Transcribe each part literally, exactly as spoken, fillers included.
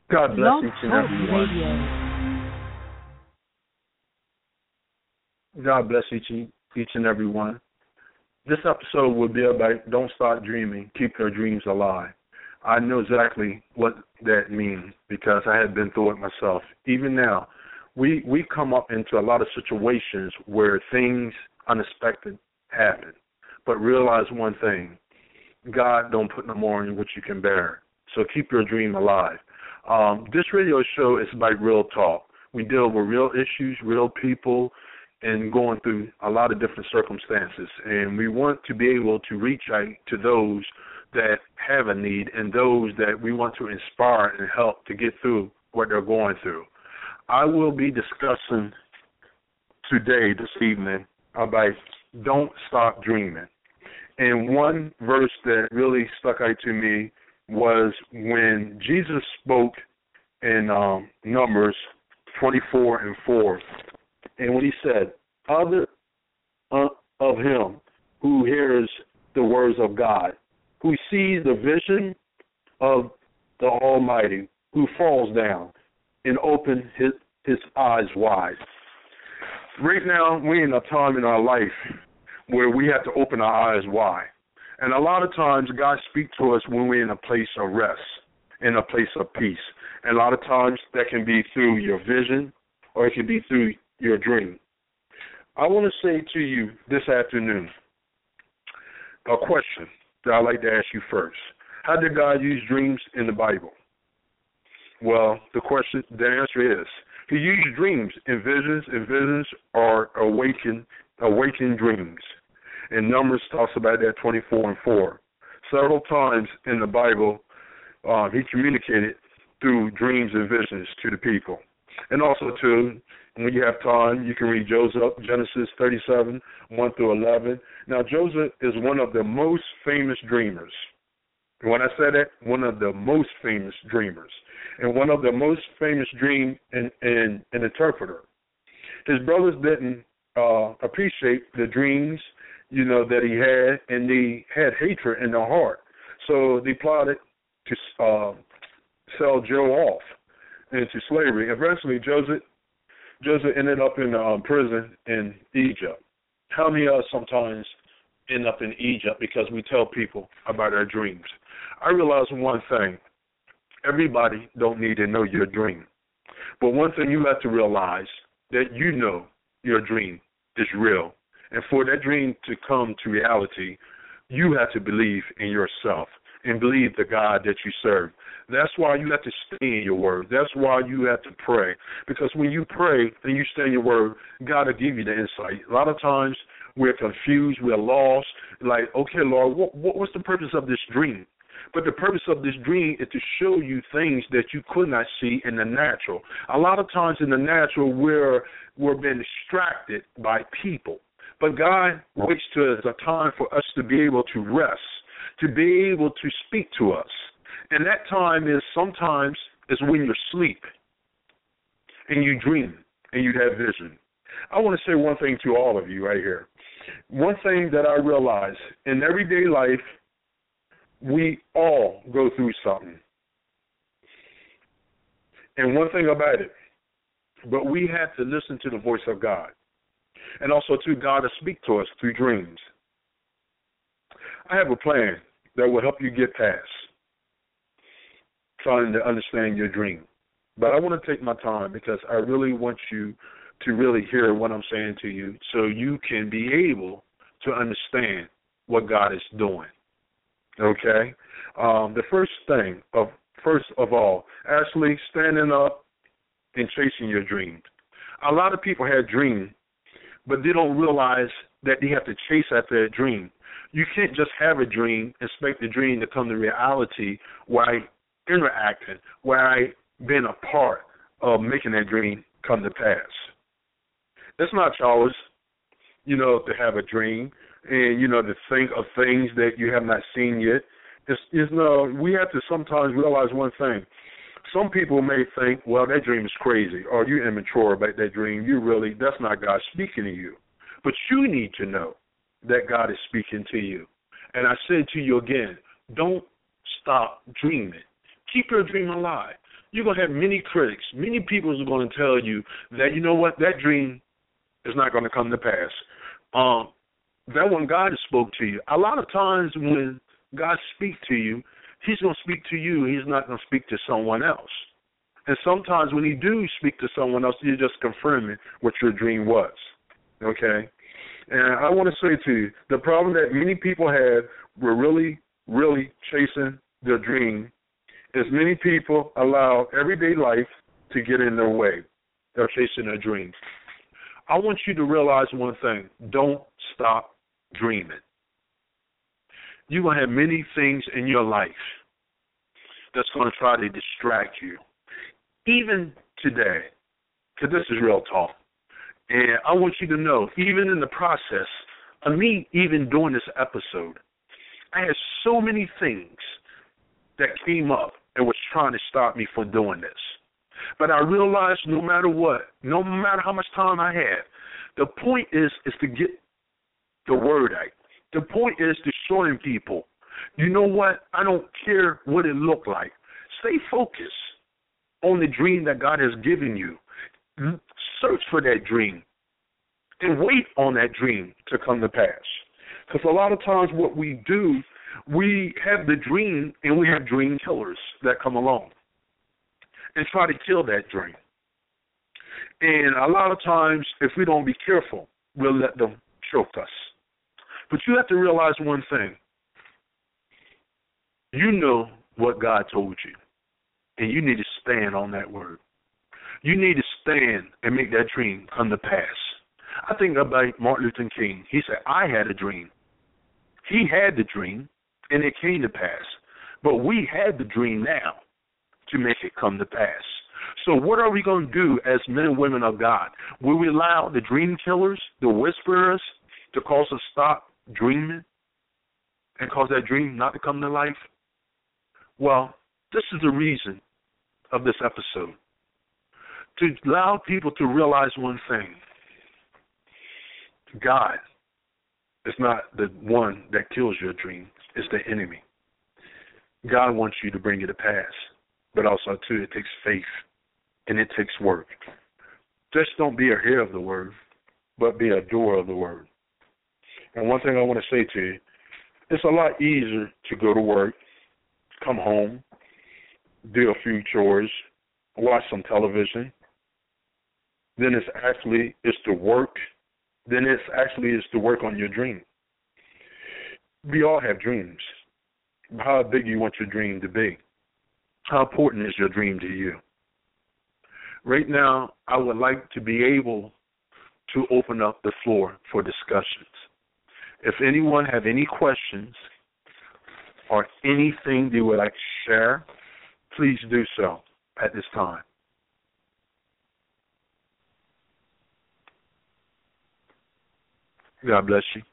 God bless Blog each and Talk every one. Radio. God bless each and, each and every one. This episode will be about don't stop dreaming, keep your dreams alive. I know exactly what that means because I have been through it myself. Even now, we we come up into a lot of situations where things unexpected happen. But realize one thing, God don't put no more on you what you can bear. So keep your dream alive. Um, this radio show is about real talk. We deal with real issues, real people, and going through a lot of different circumstances. And we want to be able to reach out to those that have a need and those that we want to inspire and help to get through what they're going through. I will be discussing today, this evening, about don't stop dreaming. And one verse that really stuck out to me was when Jesus spoke in um, Numbers twenty-four and four. And when he said, other uh, of him who hears the words of God, who sees the vision of the Almighty, who falls down and opens his, his eyes wide. Right now, we're in a time in our life where we have to open our eyes wide. And a lot of times, God speaks to us when we're in a place of rest, in a place of peace. And a lot of times, that can be through your vision or it can be through your dream. I want to say to you this afternoon a question that I'd like to ask you first. How did God use dreams in the Bible? Well, the question, the answer is, he used dreams and visions, and visions are awakened, awakened dreams. And Numbers talks about that twenty-four and four. Several times in the Bible, uh, he communicated through dreams and visions to the people. And also, too, when you have time, you can read Joseph, Genesis thirty-seven, one through eleven. Now, Joseph is one of the most famous dreamers. When I say that, one of the most famous dreamers. And one of the most famous dream and, and, and interpreter. His brothers didn't uh, appreciate the dreams, you know, that he had, and they had hatred in their heart. So they plotted to uh, sell Joe off into slavery. Eventually, Joseph Joseph ended up in um, prison in Egypt. How many of us sometimes end up in Egypt because we tell people about our dreams? I realize one thing. Everybody don't need to know your dream. But one thing you have to realize, that you know your dream is real. And for that dream to come to reality, you have to believe in yourself and believe the God that you serve. That's why you have to stay in your word. That's why you have to pray. Because when you pray and you stay in your word, God will give you the insight. A lot of times we're confused, we're lost. Like, okay, Lord, what, what, what's the purpose of this dream? But the purpose of this dream is to show you things that you could not see in the natural. A lot of times in the natural, we're, we're being distracted by people. But God waits to us a time for us to be able to rest, to be able to speak to us. And that time is sometimes is when you're asleep and you dream and you have vision. I want to say one thing to all of you right here. One thing that I realize in everyday life, we all go through something. And one thing about it, but we have to listen to the voice of God. And also, to God to speak to us through dreams. I have a plan that will help you get past trying to understand your dream. But I want to take my time because I really want you to really hear what I'm saying to you so you can be able to understand what God is doing. Okay? Um, the first thing, of first of all, actually standing up and chasing your dreams. A lot of people have dreams, but they don't realize that they have to chase after a dream. You can't just have a dream, expect the dream to come to reality while interacting, while being a part of making that dream come to pass. It's not always, you know, to have a dream and, you know, to think of things that you have not seen yet. It's, it's no, we have to sometimes realize one thing. Some people may think, well, that dream is crazy, or you're immature about that dream. You really, that's not God speaking to you. But you need to know that God is speaking to you. And I said to you again, don't stop dreaming. Keep your dream alive. You're going to have many critics. Many people are going to tell you that, you know what, that dream is not going to come to pass. Um, that when God has spoke to you, a lot of times when God speaks to you, he's going to speak to you. He's not going to speak to someone else. And sometimes when he do speak to someone else, you're just confirming what your dream was. Okay? And I want to say to you, the problem that many people have, we're really, really chasing their dream, is many people allow everyday life to get in their way. They're chasing their dreams. I want you to realize one thing. Don't stop dreaming. You're going to have many things in your life that's going to try to distract you. Even today, because this is real talk, and I want you to know, even in the process of me even doing this episode, I had so many things that came up and was trying to stop me from doing this. But I realized no matter what, no matter how much time I had, the point is is to get the word out. The point is to showing people, you know what, I don't care what it looked like. Stay focused on the dream that God has given you. Search for that dream and wait on that dream to come to pass. Because a lot of times what we do, we have the dream and we have dream killers that come along and try to kill that dream. And a lot of times, if we don't be careful, we'll let them choke us. But you have to realize one thing. You know what God told you, and you need to stand on that word. You need to stand and make that dream come to pass. I think about Martin Luther King. He said, I had a dream. He had the dream, and it came to pass. But we had the dream now to make it come to pass. So what are we going to do as men and women of God? Will we allow the dream killers, the whisperers, to cause us to stop dreaming and cause that dream not to come to life? Well, this is the reason of this episode. To allow people to realize one thing. God is not the one that kills your dream. It's the enemy. God wants you to bring it to pass. But also, too, it takes faith and it takes work. Just don't be a hearer of the word, but be a doer of the word. And one thing I want to say to you, it's a lot easier to go to work, come home, do a few chores, watch some television, then it's actually it's to work, then it's actually is to work on your dream. We all have dreams. How big you want your dream to be? How important is your dream to you? Right now, I would like to be able to open up the floor for discussions. If anyone have any questions or anything they would like to share, please do so at this time. God bless you.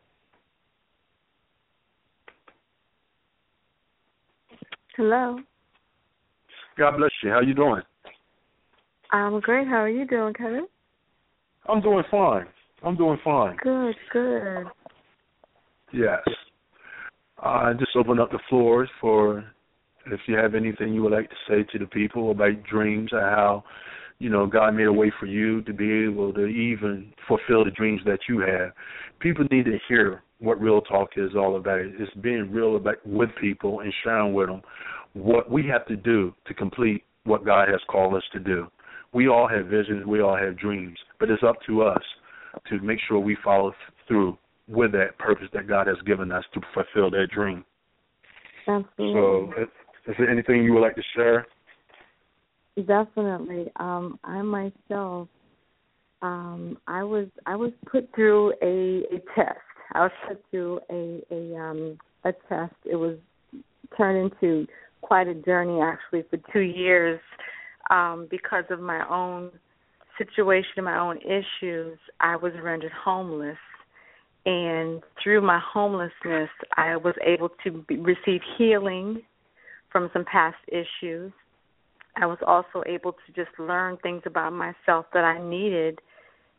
Hello. God bless you. How you doing? I'm great. How are you doing, Kevin? I'm doing fine. I'm doing fine. Good, good. Yes. I uh, just open up the floors for if you have anything you would like to say to the people about dreams and how, you know, God made a way for you to be able to even fulfill the dreams that you have. People need to hear what Real Talk is all about. It's being real about with people and sharing with them what we have to do to complete what God has called us to do. We all have visions. We all have dreams. But it's up to us to make sure we follow through with that purpose that God has given us to fulfill that dream. Absolutely. So is there anything you would like to share? Definitely. Um, I myself, um, I was I was put through a, a test. I was put through a a, um, a test. It was turned into quite a journey, actually, for two years um, because of my own situation, my own issues. I was rendered homeless, and through my homelessness, I was able to be, receive healing from some past issues. I was also able to just learn things about myself that I needed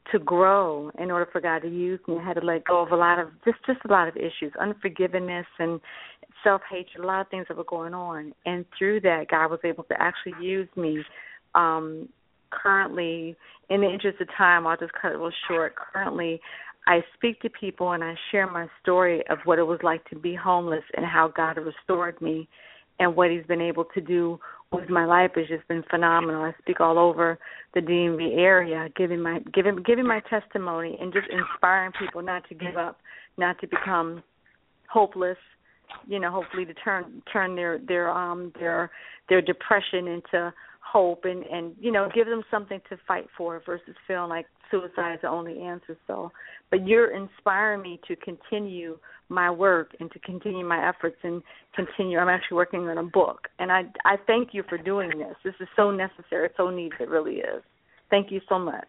to grow, in order for God to use me, I had to let go of a lot of just just a lot of issues, unforgiveness and self-hatred, a lot of things that were going on. And through that, God was able to actually use me. Um, currently, in the interest of time, I'll just cut it real short. Currently, I speak to people and I share my story of what it was like to be homeless and how God restored me, and what He's been able to do with my life has just been phenomenal. I speak all over the D M V area, giving my giving giving my testimony and just inspiring people not to give up, not to become hopeless. You know, hopefully to turn turn their their um their their depression into hope, and, and you know, give them something to fight for versus feeling like suicide is the only answer. So, but you're inspiring me to continue my work and to continue my efforts and continue. I'm actually working on a book, and I I thank you for doing this. This is so necessary. It's so needed. It really is. Thank you so much.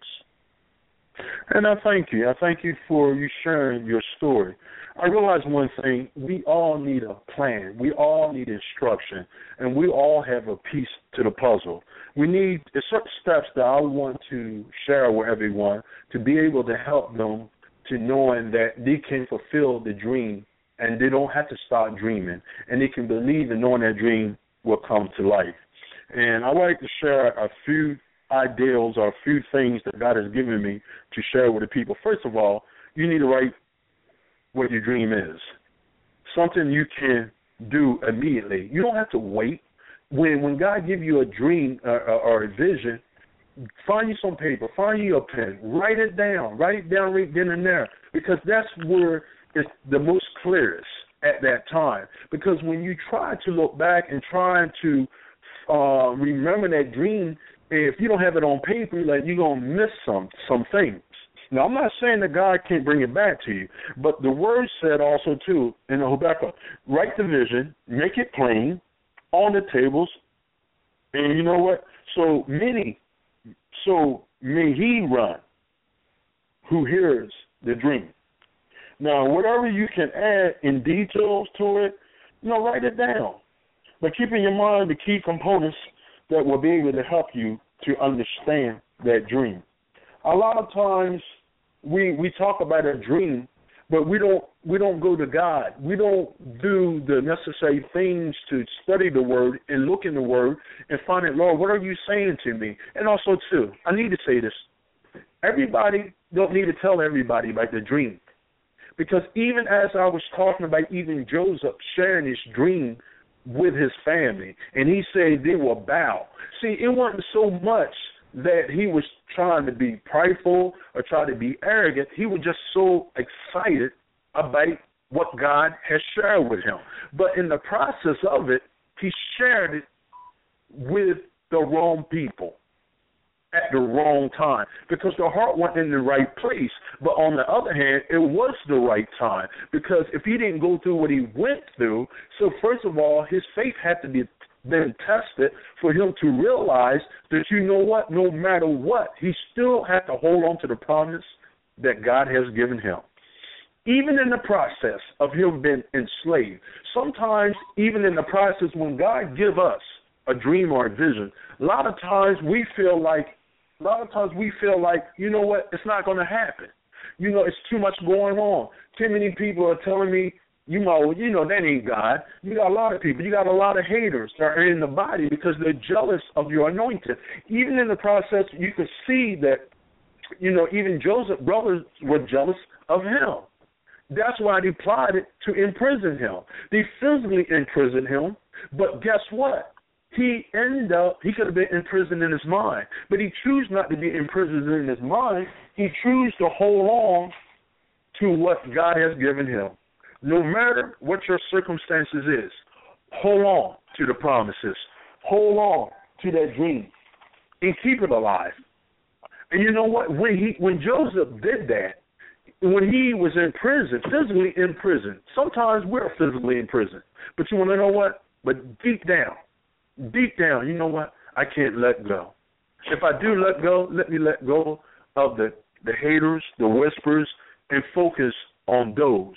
And I thank you. I thank you for you sharing your story. I realize one thing, we all need a plan. We all need instruction, and we all have a piece to the puzzle. We need certain steps that I want to share with everyone to be able to help them to knowing that they can fulfill the dream, and they don't have to start dreaming, and they can believe in knowing that dream will come to life. And I'd like to share a few ideals or a few things that God has given me to share with the people. First of all, you need to write what your dream is, something you can do immediately. You don't have to wait. When when God gives you a dream uh, or a vision, find you some paper, find you a pen, write it down, write it down right then and there, because that's where it's the most clearest at that time. Because when you try to look back and try to uh, remember that dream, if you don't have it on paper, like, you're going to miss some some things. Now, I'm not saying that God can't bring it back to you, but the word said also, too, in Habakkuk, write the vision, make it plain on the tables, and you know what? So many, so may he run who hears the dream. Now, whatever you can add in details to it, you know, write it down. But keep in your mind the key components that will be able to help you to understand that dream. A lot of times we we talk about a dream, but we don't we don't go to God. We don't do the necessary things to study the Word and look in the Word and find out, Lord, what are you saying to me? And also, too, I need to say this. Everybody don't need to tell everybody about the dream. Because even as I was talking about even Joseph sharing his dream with his family, and he said they will bow. See, it wasn't so much that he was trying to be prideful or try to be arrogant. He was just so excited about what God has shared with him. But in the process of it, he shared it with the wrong people at the wrong time, because the heart wasn't in the right place. But on the other hand, it was the right time, because if he didn't go through what he went through, so first of all, his faith had to be then tested for him to realize that, you know what, no matter what, he still had to hold on to the promise that God has given him. Even in the process of him being enslaved, sometimes even in the process when God gives us a dream or a vision, a lot of times we feel like, a lot of times we feel like, you know what, it's not going to happen. You know, it's too much going on. Too many people are telling me, you know, you know, that ain't God. You got a lot of people. You got a lot of haters that are in the body because they're jealous of your anointing. Even in the process, you could see that, you know, even Joseph's brothers were jealous of him. That's why they plotted to imprison him. They physically imprisoned him, but guess what? He ended up, he could have been imprisoned in his mind, but he chose not to be imprisoned in his mind. He chose to hold on to what God has given him. No matter what your circumstances is, hold on to the promises. Hold on to that dream and keep it alive. And you know what? When he, when Joseph did that, when he was in prison, physically in prison, sometimes we're physically in prison, but you want to know what? But deep down, deep down, you know what? I can't let go. If I do let go, let me let go of the, the haters, the whispers, and focus on those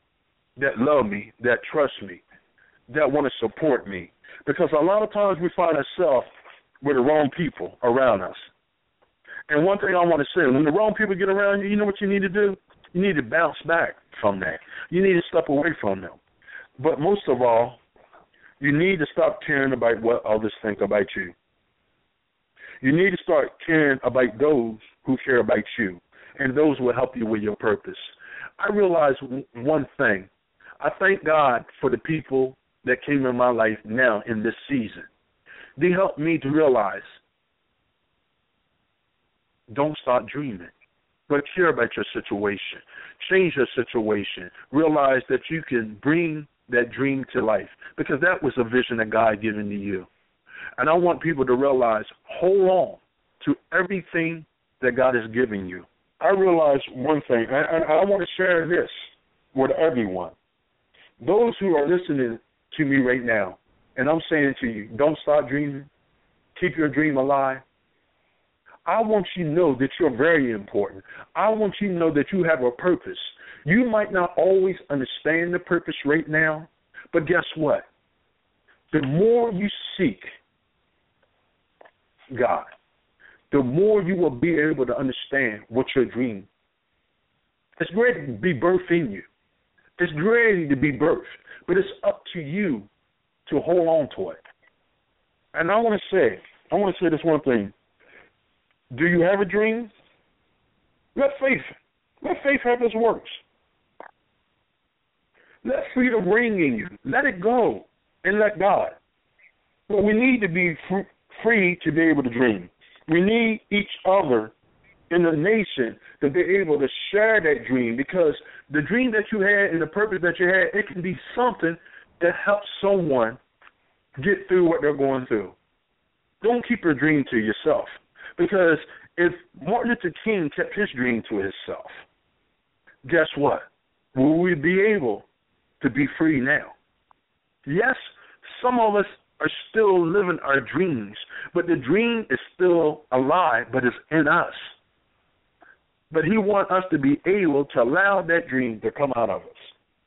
that love me, that trust me, that want to support me. Because a lot of times we find ourselves with the wrong people around us. And one thing I want to say, when the wrong people get around you, you know what you need to do? You need to bounce back from that. You need to step away from them. But most of all, you need to stop caring about what others think about you. You need to start caring about those who care about you, and those will help you with your purpose. I realize one thing. I thank God for the people that came in my life now in this season. They helped me to realize, don't stop dreaming, but care about your situation. Change your situation. Realize that you can bring that dream to life, because that was a vision that God given to you. And I want people to realize, hold on to everything that God has given you. I realize one thing, and I want to share this with everyone. Those who are listening to me right now, and I'm saying to you, don't stop dreaming. Keep your dream alive. I want you to know that you're very important. I want you to know that you have a purpose. You might not always understand the purpose right now, but guess what? The more you seek God, the more you will be able to understand what your dream. It's ready to be birthed in you. It's ready to be birthed, but it's up to you to hold on to it. And I want to say, I want to say this one thing. Do you have a dream? Let faith, let faith have its works. Let freedom ring in you. Let it go and let God. But we need to be fr- free to be able to dream. We need each other in the nation to be able to share that dream, because the dream that you had and the purpose that you had, it can be something that helps someone get through what they're going through. Don't keep your dream to yourself, because if Martin Luther King kept his dream to himself, guess what? Will we be able to be free now? Yes, some of us are still living our dreams, but the dream is still alive, but it's in us. But he wants us to be able to allow that dream to come out of us.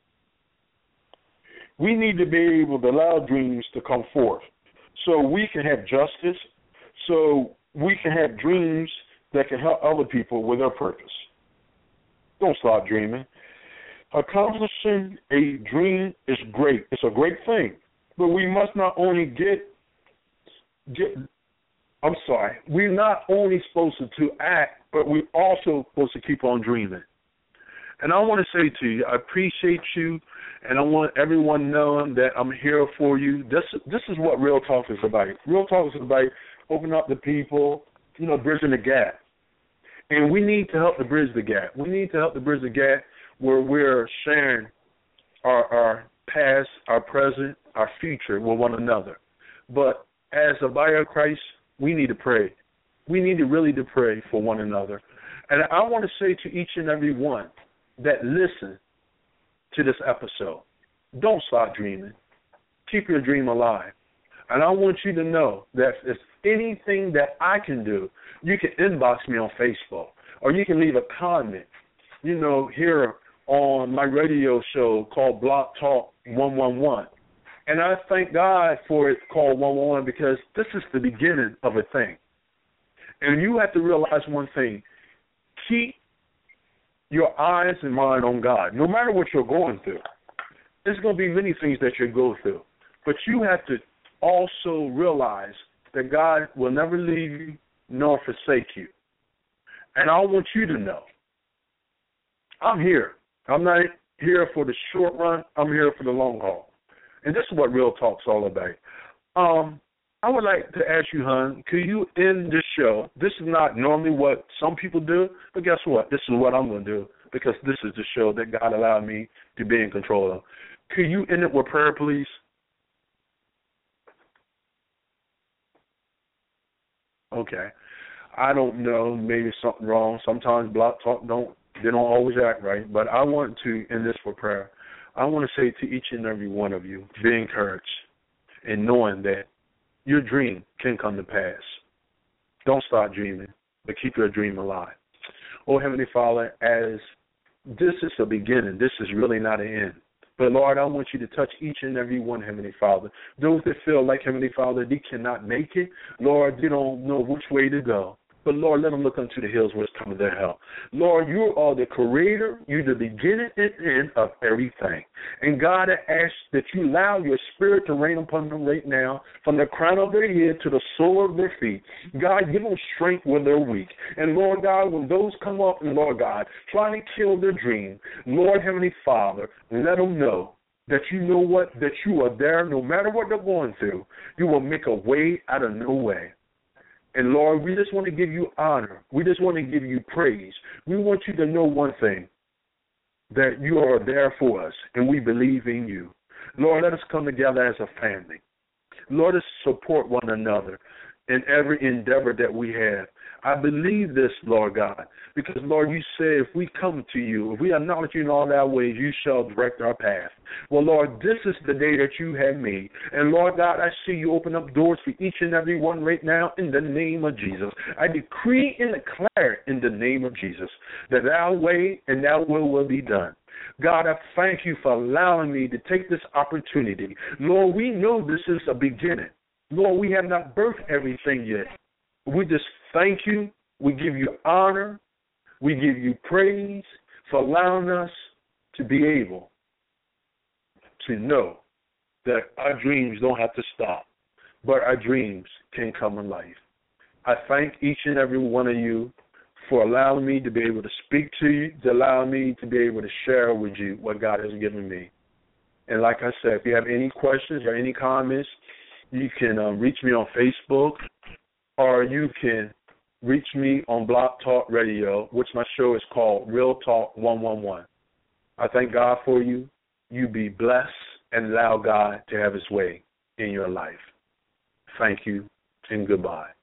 We need to be able to allow dreams to come forth so we can have justice, so we can have dreams that can help other people with their purpose. Don't stop dreaming. Accomplishing a dream is great. It's a great thing. But we must not only get, get I'm sorry, we're not only supposed to, to act, but we're also supposed to keep on dreaming. And I want to say to you, I appreciate you, and I want everyone knowing that I'm here for you. This, this is what Real Talk is about. Real Talk is about opening up the people, you know, bridging the gap. And we need to help to bridge the gap. We need to help to bridge the gap where we're sharing our, our past, our present, our future with one another. But as a body of Christ, we need to pray. We need to really to pray for one another. And I want to say to each and every one that listen to this episode, don't stop dreaming. Keep your dream alive. And I want you to know that if anything that I can do, you can inbox me on Facebook, or you can leave a comment, you know, here on my radio show called Block Talk one one one. And I thank God for it called one one one, because this is the beginning of a thing. And you have to realize one thing. Keep your eyes and mind on God. No matter what you're going through, there's going to be many things that you go through. But you have to also realize that God will never leave you nor forsake you. And I want you to know, I'm here. I'm not here for the short run. I'm here for the long haul. And this is what Real Talk's all about. Um, I would like to ask you, hon, could you end this show? This is not normally what some people do, but guess what? This is what I'm going to do, because this is the show that God allowed me to be in control of. Could you end it with prayer, please? Okay. I don't know, maybe something wrong. Sometimes Block Talk don't, they don't always act right, but I want to end this with prayer. I want to say to each and every one of you, be encouraged in knowing that your dream can come to pass. Don't stop dreaming, but keep your dream alive. Oh, Heavenly Father, as this is a beginning, this is really not an end. But, Lord, I want you to touch each and every one, Heavenly Father. Those that feel like, Heavenly Father, they cannot make it, Lord, they don't know which way to go. but, Lord, let them look unto the hills where it's coming their help. Lord, you are the creator. You're the beginning and end of everything. And, God, I ask that you allow your spirit to reign upon them right now, from the crown of their head to the sole of their feet. God, give them strength when they're weak. And, Lord God, when those come up, and, Lord God, trying to kill their dream, Lord, Heavenly Father, let them know that you know what, that you are there no matter what they're going through. You will make a way out of no way. And, Lord, we just want to give you honor. We just want to give you praise. We want you to know one thing, that you are there for us, and we believe in you. Lord, let us come together as a family. Lord, let us support one another in every endeavor that we have. I believe this, Lord God, because, Lord, you say if we come to you, if we acknowledge you in all our ways, you shall direct our path. Well, Lord, this is the day that you have made. And, Lord God, I see you open up doors for each and every one right now in the name of Jesus. I decree and declare in the name of Jesus that our way and our will will be done. God, I thank you for allowing me to take this opportunity. Lord, we know this is a beginning. Lord, we have not birthed everything yet. We just thank you. We give you honor. We give you praise for allowing us to be able to know that our dreams don't have to stop, but our dreams can come in life. I thank each and every one of you for allowing me to be able to speak to you, to allow me to be able to share with you what God has given me. And like I said, if you have any questions or any comments, you can um, reach me on Facebook, or you can reach me on Blog Talk Radio, which my show is called Real Talk one one one. I thank God for you. You be blessed and allow God to have his way in your life. Thank you and goodbye.